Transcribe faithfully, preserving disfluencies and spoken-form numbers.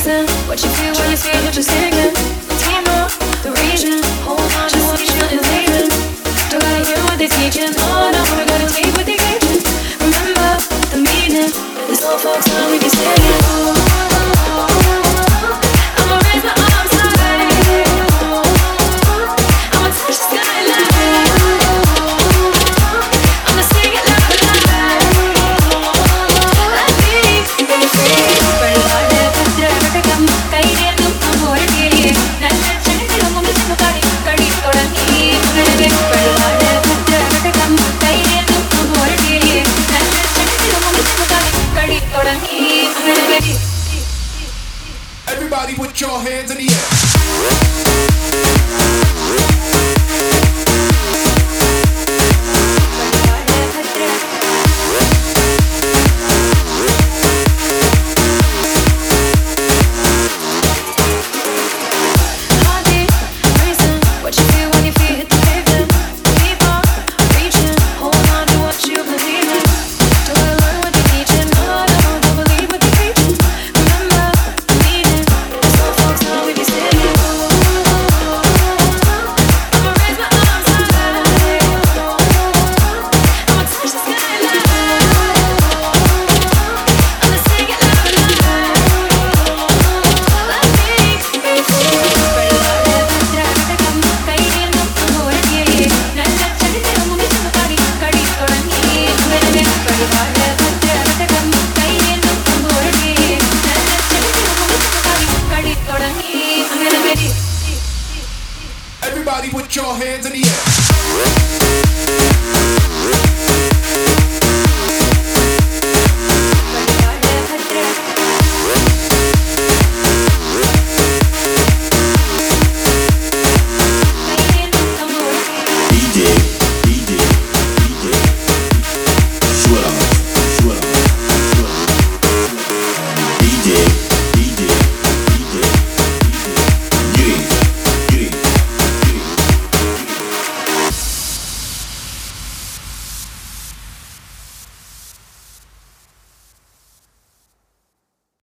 listen. What you feel when you feel that you're singing. Tell me more, the reason. Hold on, just teach nothing leaving. Don't gotta hear what they're teaching. Oh no, we're gonna take what they're teaching. Remember the meaning. This old folk song we be singing. I'ma raise my arms high. I'ma touch the skyline. I'ma sing it loud and loud. Let me be free. Perdone, perdone, kam kaine tum amor ke liye. Nalla chane dilon mein chino kari kadi todangi. Perdone, perdone, kam kaine tum amor ke liye. Nalla chane dilon mein chino kari kadi todangi. Everybody put your hands in the air.